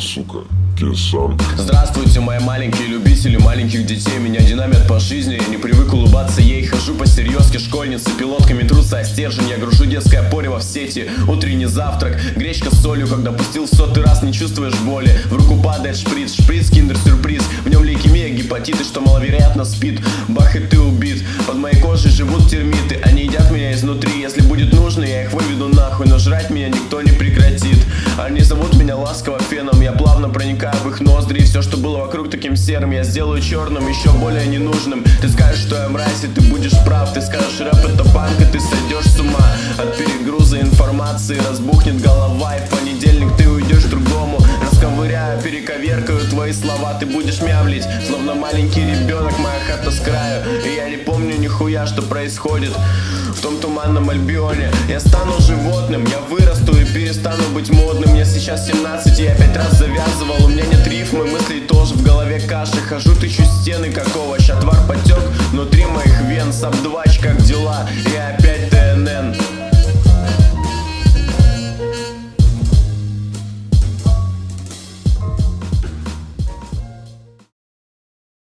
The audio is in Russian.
сука, кисан. Здравствуйте, мои маленькие любители маленьких детей. Меня динамят по жизни, я не привык улыбаться ей. Хожу по серьезке, школьницы пилотками трутся о стержень. Я гружу детское порево в сети. Утренний завтрак, гречка с солью. Когда пустил в 100-й раз, не чувствуешь боли. В руку падает шприц, шприц, киндер-сюрприз. В нем лейкемия, гепатит, и что маловероятно спит. Бах, и ты убит. Под моей кожей живут термиты. Они едят меня изнутри. Если будет нужно, я их выведу нахуй. Но жрать меня никто не прекратит. Они зовут меня ласково феном. Я плавно проникаю в их ноздри. И все, что было вокруг таким серым, я сделаю черным, еще более ненужным. Ты скажешь, что я мразь, и ты будешь прав. Ты скажешь, рэп это панк, и ты сойдешь с ума. От перегруза информации разбухнет голова. И в понедельник ты уйдешь к другому. Расковыряю, перековеркаю твои слова. Ты будешь мямлить, словно маленький ребенок. Моя хата с краю, и я не помню нихуя, что происходит в том туманном Альбионе. Я стану животным, я вырасту и перестану быть модным. Мне сейчас 17, и я 5 раз завязывал. У меня нет рифмы, мыслей тоже в голове каши. Хожу, тычу стены, как овощ. Отвар потек внутри моих вен. Сабдвач, как дела? Я